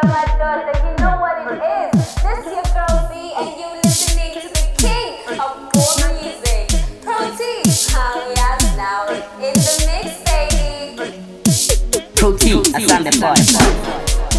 my daughter, you know what it is. This your girl B, and you listening to the king of poor music. Protein, we out now in the mix, baby. Protein, I stand the boy.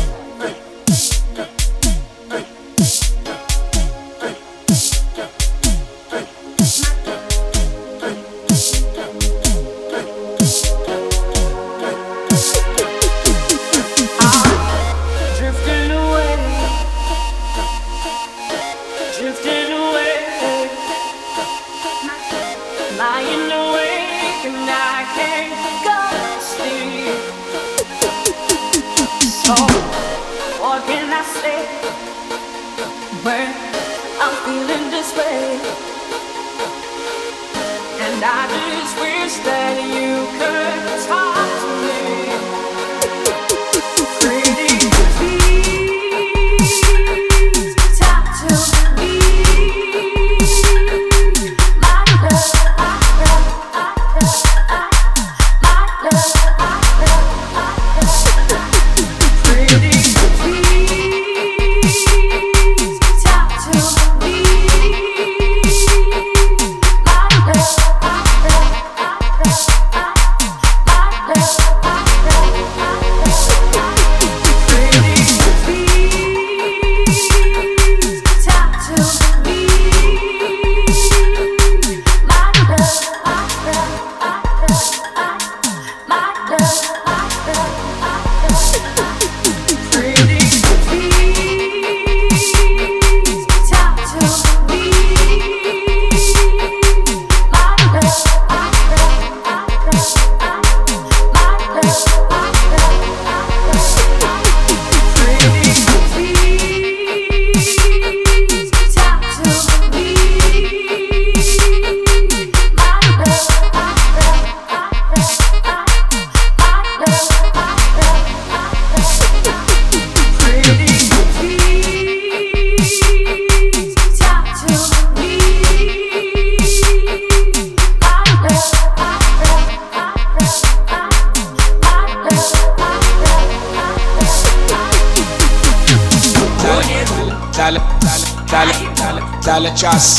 Dale chas.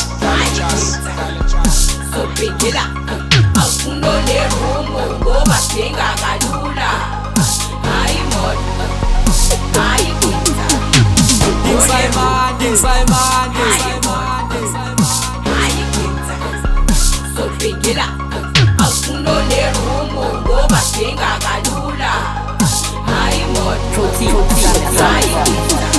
Sopikila akunole rumo ngoba senga kalula hayi moto hayi kwita Ding Simon hayi kwita Sopikila akunole rumo ngoba senga kalula hayi moto hayi kwita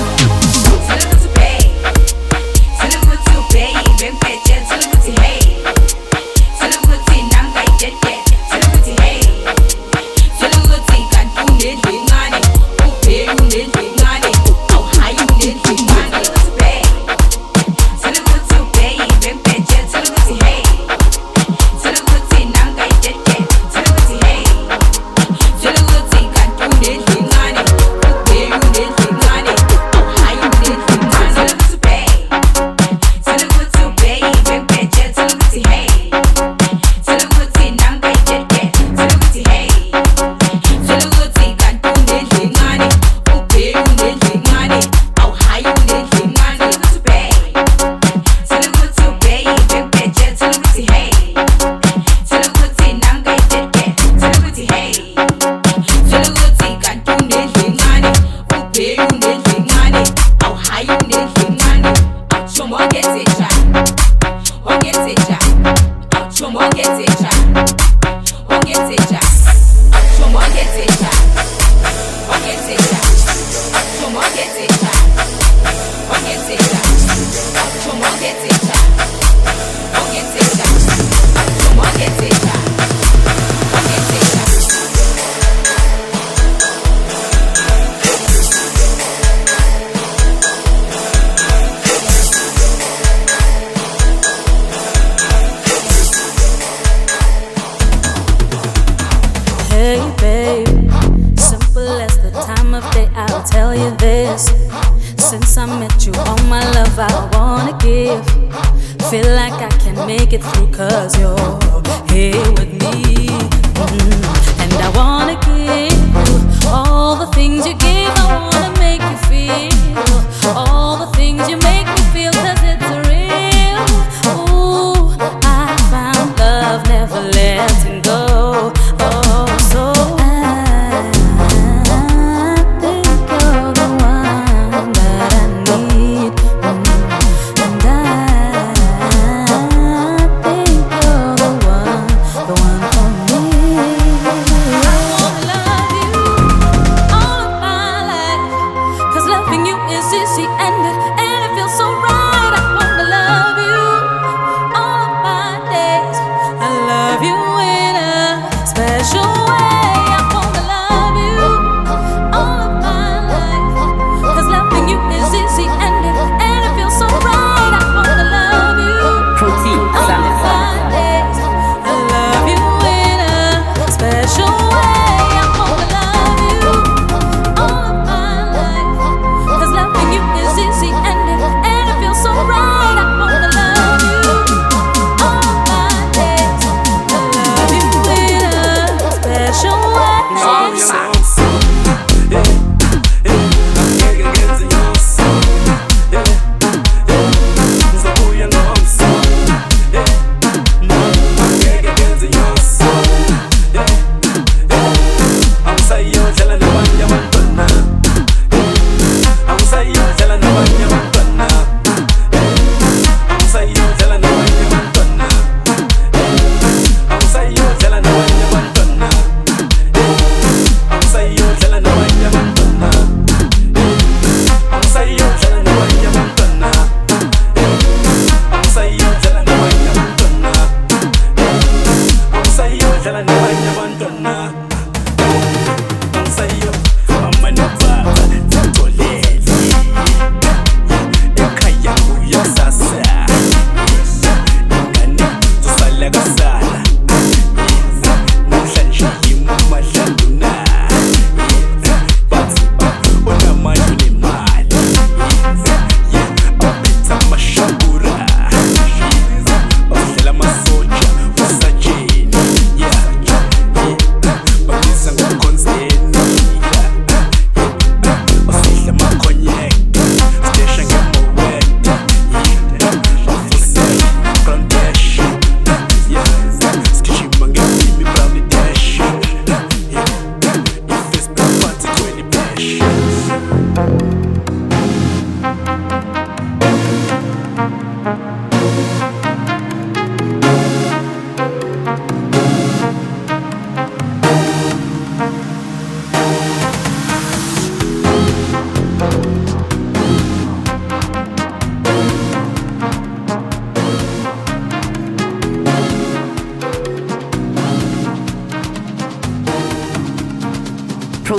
Feel like I can make it through 'cause you're here with me. And I wanna give you all the things you give. I wanna make you feel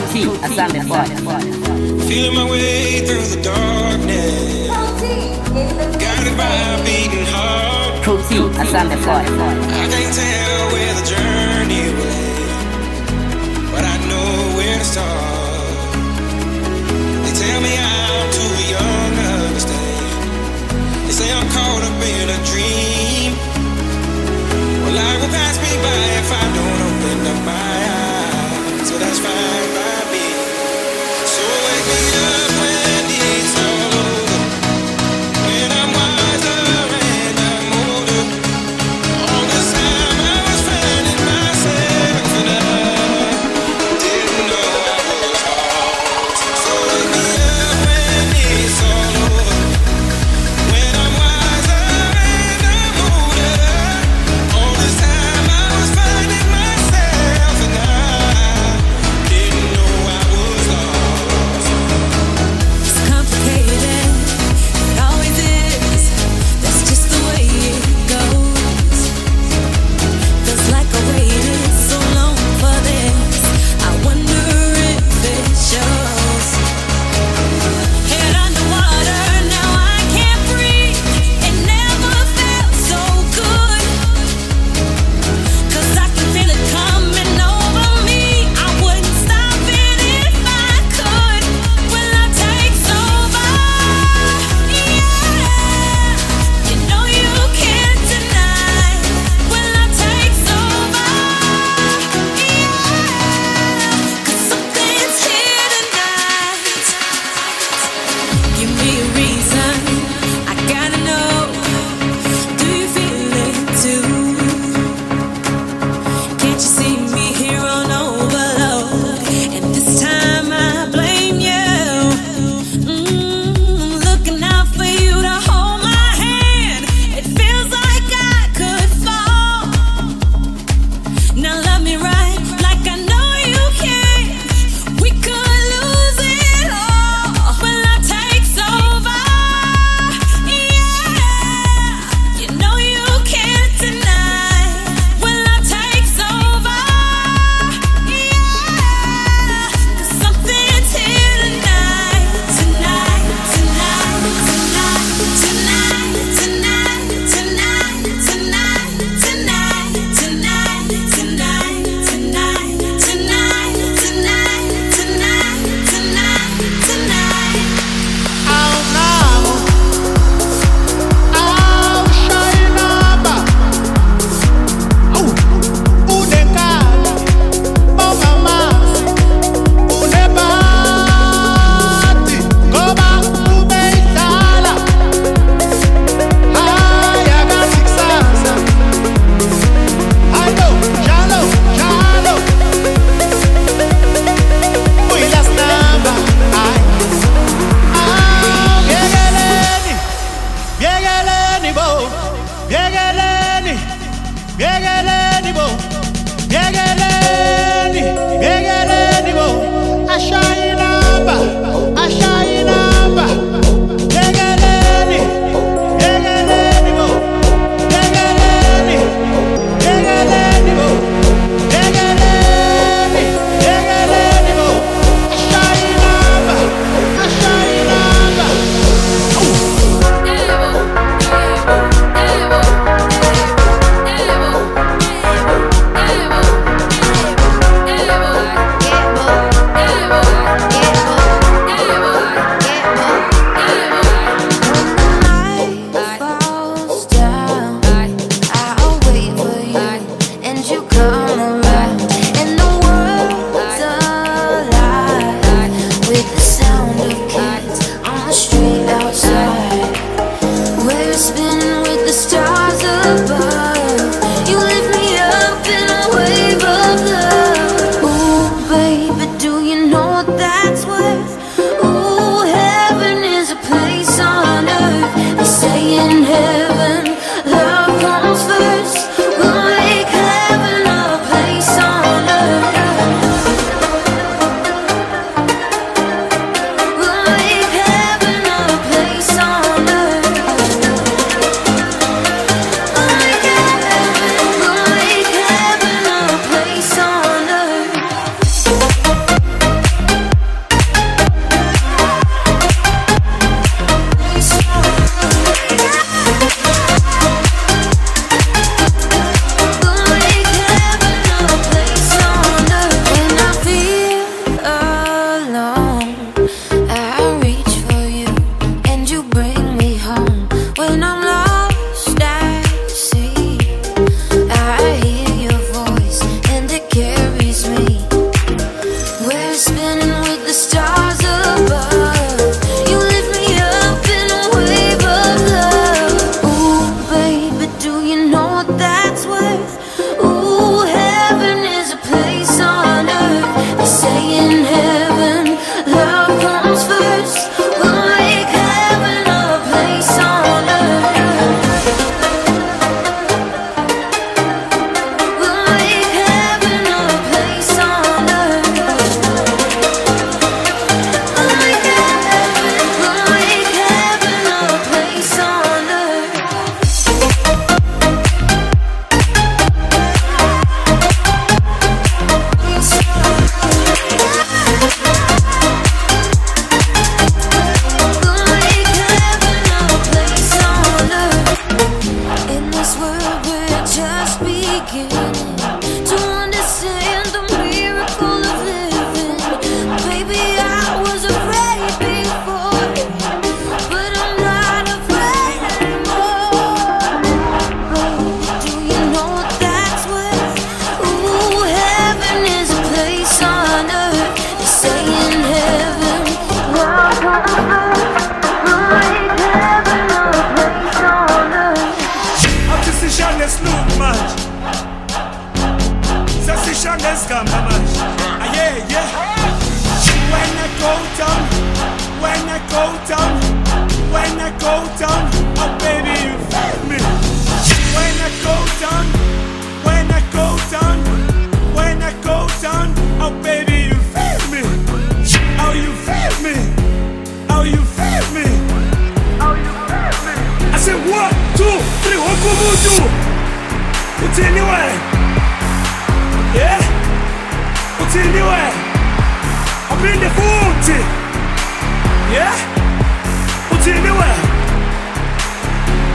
T, Asante Boy. Feeling my way through the darkness. Guided by a beating heart. Pro T, Asante Boy. I can't tell where the journey will end, but I know where to start. They tell me I'm too young to understand. They say I'm caught up in a dream. Well, life will pass me by if I don't open up my eyes. So that's fine by me. So wake me up when it's all over, when I'm wiser and I'm older. All this time I was finding myself, and I didn't know I was.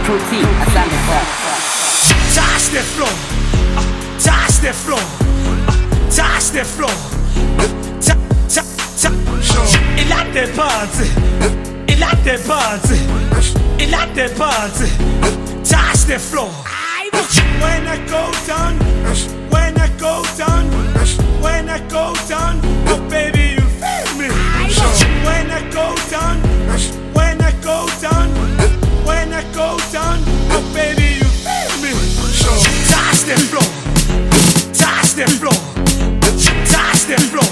Fruity, Asante Boy. Touch the floor, touch the floor, touch the floor. Il a des bandes, il a des bandes, il a des bandes. Touch the floor. When I go down, when I go down, when I go down, oh baby you feel me. When I go down, when I go down, when I go down, oh baby you feel me. Touch the floor, touch the floor, touch the floor.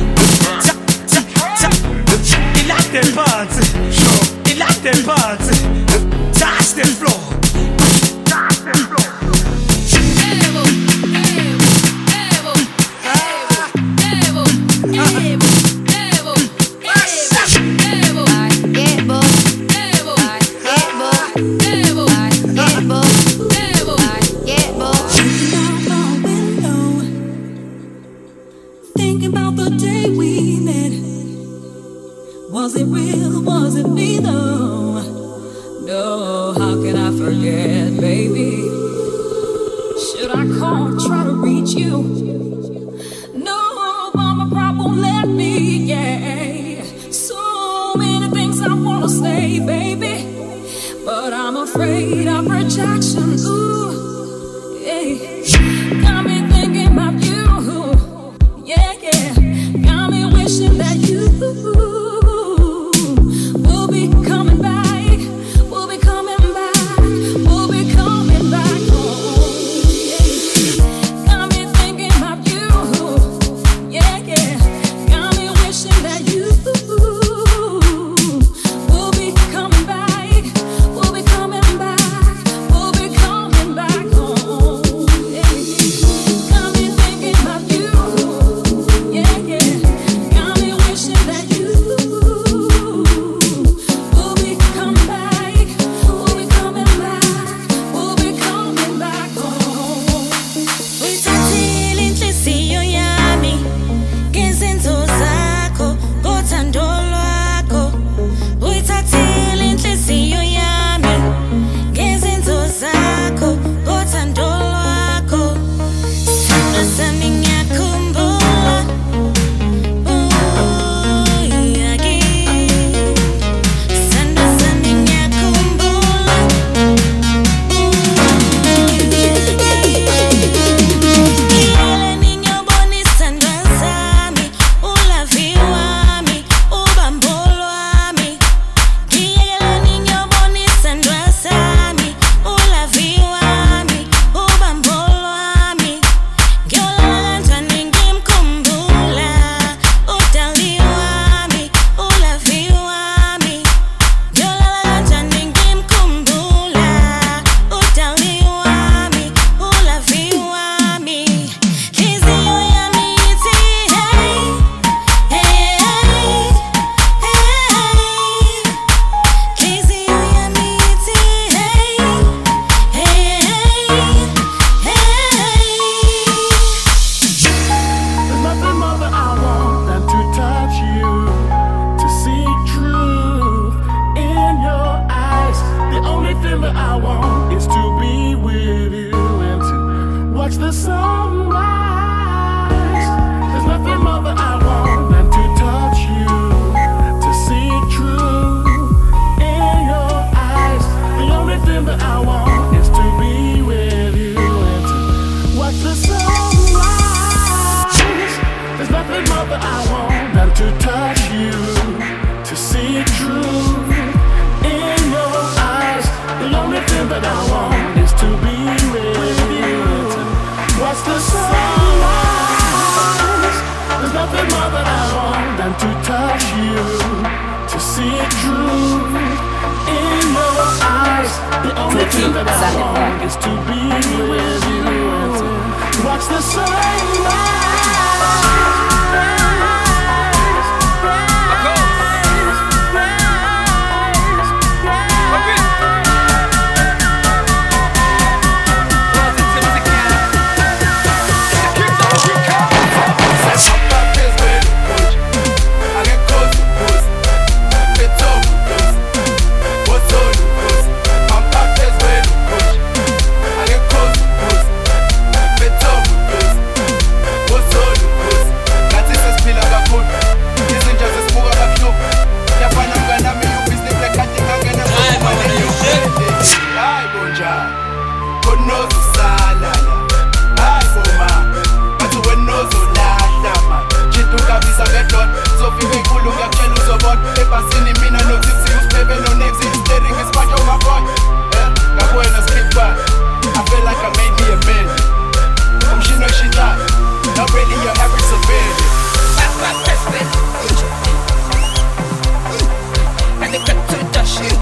Il a des bandes, il a des bandes. Touch the floor, touch the floor. Was it real? Was it me though? No, how can I forget, baby? Should I call, try to reach you? No, but my pride won't let me, yeah. So many things I wanna say, baby, but I'm afraid of rejection. Ooh, yeah. Got me thinking about you, yeah, yeah. Got me wishing that you What's on ebhasini mina noTipsy usiphebe noNipsey steering isipatho my boy ngabona skipper I feel like I made me a man umshini weshintshayo not really your average civilian and the cut to the shit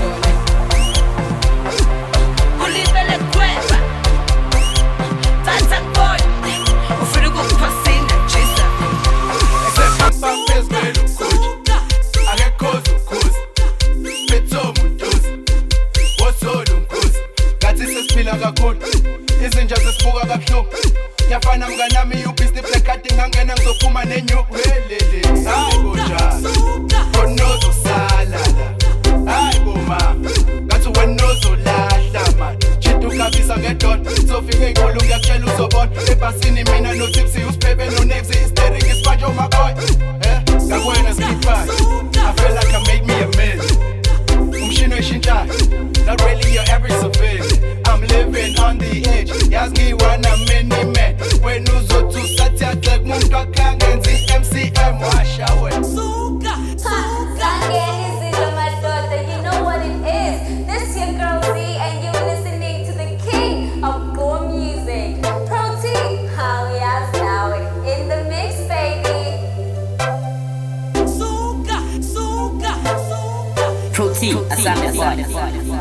ulibele kweba Tata boy ufuna ukuphasina chisa Pam phezulu ukhoji akekhoza ukhozi Petho muntuzi wosolo mkhozi ngathi sesiphila kakhulu izinja zesibuka kabuhlungu yafana mnganami ubhisti plekade ngangena ngizophuma nenyuku helele hayi bonjani onozo sala hayi boma ngathi wenozo lahla man chitu kabisa ngedon sofika inkulu ngiyakutshela uzobona ebhasini mina noTipsy usiphebe noNipsey steering isipatho my boy ngabona skipper I feel like I made me a man umshini weshintshayo not really your average civilian I'm living on the edge yazi ngiwana mini man wena uzothi usathi axek umuntu akhangenzi MCM washa wena You know what it is. This your girl Z, and you're listening to the king of core music, Pro T. How yes now in the mix, baby. Pro T, Asante Boy.